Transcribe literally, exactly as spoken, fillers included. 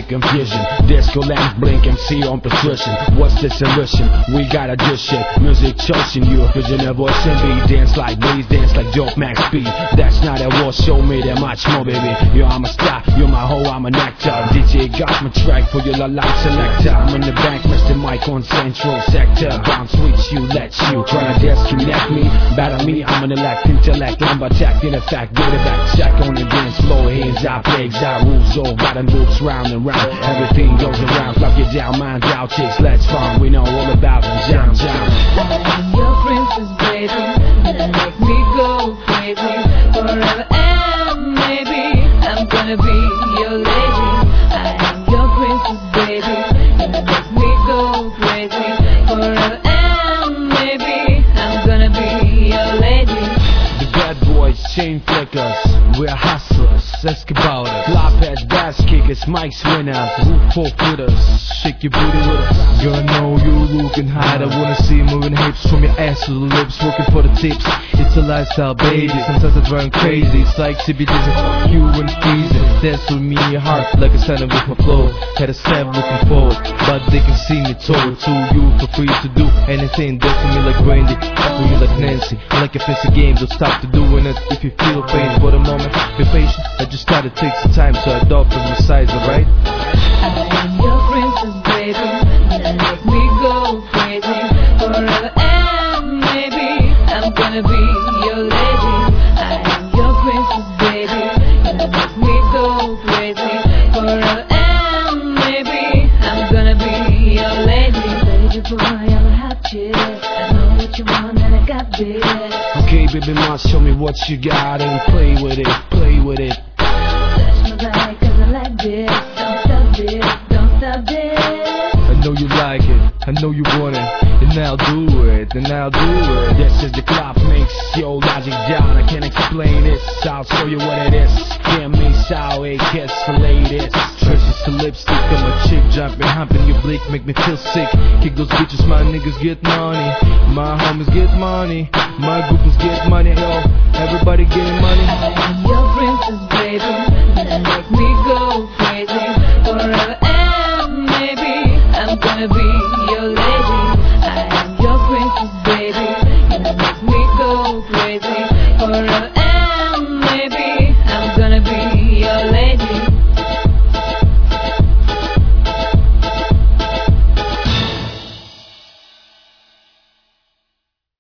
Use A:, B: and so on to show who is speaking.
A: confusion. Disco lamps blink, M C on precision. What's the solution? We gotta do shit. Music chosen you, vision a voice and beat. Dance like breeze, dance like dope max speed. That's not a war, show me that much more, baby. Yo, I'm a star, you're my hoe, I'm a nectar. D J got my track for your la la selector. I'm in the bank, Mister Mike on Central Sector. Bounce with you, let you tryna disconnect me. Battle me, I'm an elect, intellect, I'm attack. In effect, get it back, check on the dance floor. Hands out, legs out, rules all bottom moves round and round. Everything goes around, flop you down, mind out, chicks, let's farm. We know all about them, jam, jam.
B: I'm your princess, baby. Make me go crazy forever and maybe I'm gonna be your lady. I am your princess, baby. Make me go crazy forever and maybe I'm gonna be your lady.
A: The bad boys, chain flickers, we're hustlers, let's get about us. Lopez, bass kickers, Mike's winners, roof four footers, shake your booty with us.
C: Girl, I know you're looking hot. I wanna see you moving hips from your ass to the lips, working for the tips. It's a lifestyle, baby. Sometimes I drive crazy. It's like C B Ds and you and freezing. Dance with me in your heart, like a center with my flow. Had a step looking forward, but they can see me toward to you for free to do anything. Dance for me like Brandy, for you like Nancy. I like a fancy game, don't stop to doing it if you feel pain for the moment. Be patient, I just gotta take some time to adopt from your size, alright?
B: I am your princess, baby. Make me go crazy forever and maybe I'm gonna be your lady. I am your princess, baby. Make me go crazy forever and maybe I'm gonna be your lady. Baby boy, I'm a hot chick. I know what you want and I got this.
A: Okay, baby, ma, show me what you got and play with it, play with it.
B: Touch my body 'cause I like this. Don't stop this, don't stop this.
C: I know you like it, I know you want it, and I'll do it, and I'll do it.
A: This is the club mix, yo, logic down. I can't explain it, I'll show you what it is. Give me sour, a kiss for ladies.
C: Traces to lipstick, I'm a chick, jumping, humping your blick, make me feel sick. Kick those bitches, my niggas get money, my homies get money, my groupies get money, yo, everybody getting money.
B: I'm your princess, baby. Make me go crazy forever and maybe I'm gonna be